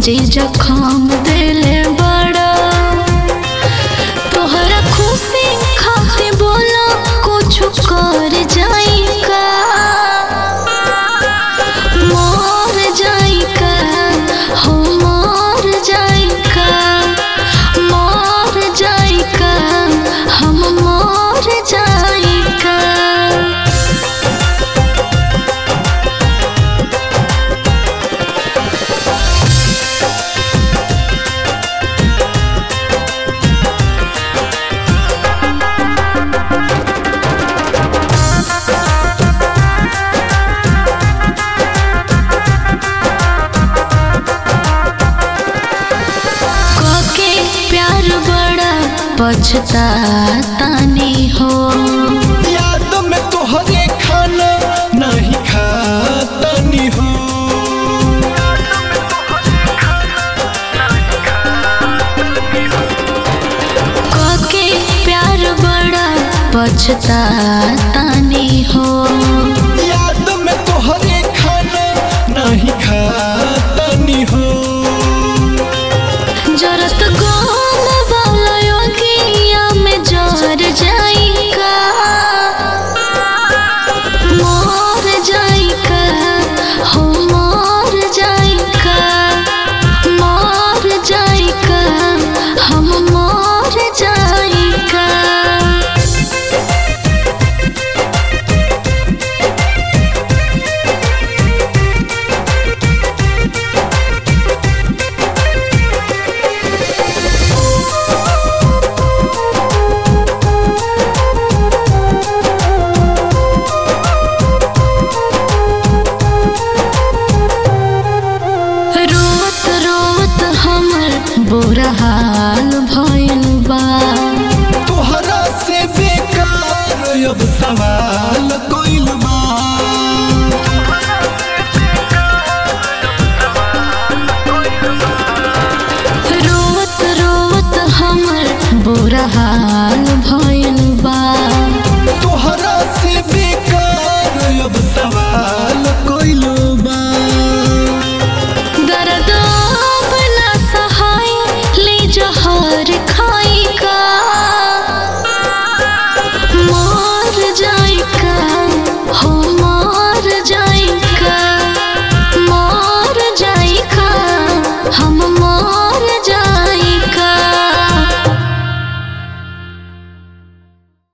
जे जखम देले बड़ा तोहरा खुशी खातिर बोला कुछ कर जाई का मर जाई का हो मर जाई का मर जाई का हम मर जाई का। प्यार बड़ा पछतातानी हो याद में तोहरे खाना नहीं खातानी हो काके प्यार बड़ा पछतातानी हो याद में तोहरे खाना नहीं खा